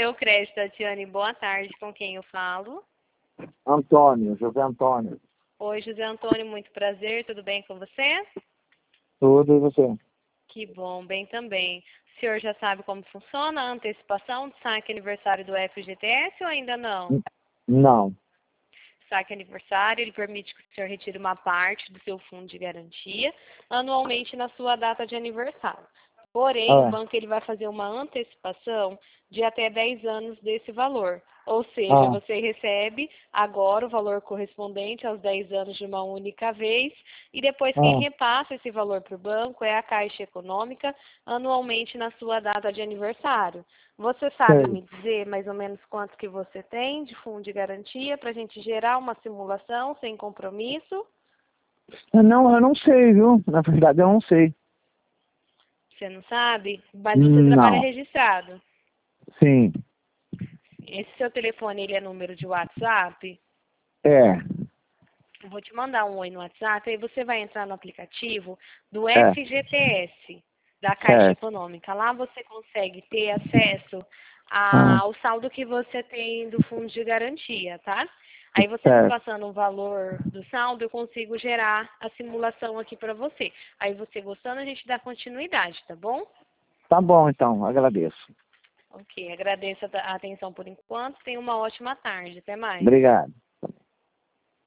Meu crédito, Tatiane, boa tarde. Com quem eu falo? Antônio, José Antônio. Oi, José Antônio, muito prazer. Tudo bem com você? Tudo e você? Que bom, bem também. O senhor já sabe como funciona a antecipação do saque aniversário do FGTS ou ainda não? Não. Saque aniversário, ele permite que o senhor retire uma parte do seu fundo de garantia anualmente na sua data de aniversário. Porém, o banco ele vai fazer uma antecipação de até 10 anos desse valor. Ou seja, você recebe agora o valor correspondente aos 10 anos de uma única vez e depois quem repassa esse valor para o banco é a Caixa Econômica anualmente na sua data de aniversário. Você sabe me dizer mais ou menos quanto que você tem de fundo de garantia para a gente gerar uma simulação sem compromisso? Não, eu não sei, viu? Na verdade, eu não sei. Você não sabe? Mas você trabalha Não. registrado. Sim. Esse seu telefone, ele é número de WhatsApp? É. Eu vou te mandar um oi no WhatsApp, aí você vai entrar no aplicativo do É. FGTS, da Caixa Certo. Econômica. Lá você consegue ter acesso Ah, ao saldo que você tem do fundo de garantia, tá? Aí você me certo. passando o valor do saldo, eu consigo gerar a simulação aqui para você. Aí você gostando, a gente dá continuidade, tá bom? Tá bom, então. Agradeço. Ok, agradeço a atenção por enquanto. Tenha uma ótima tarde. Até mais. Obrigado.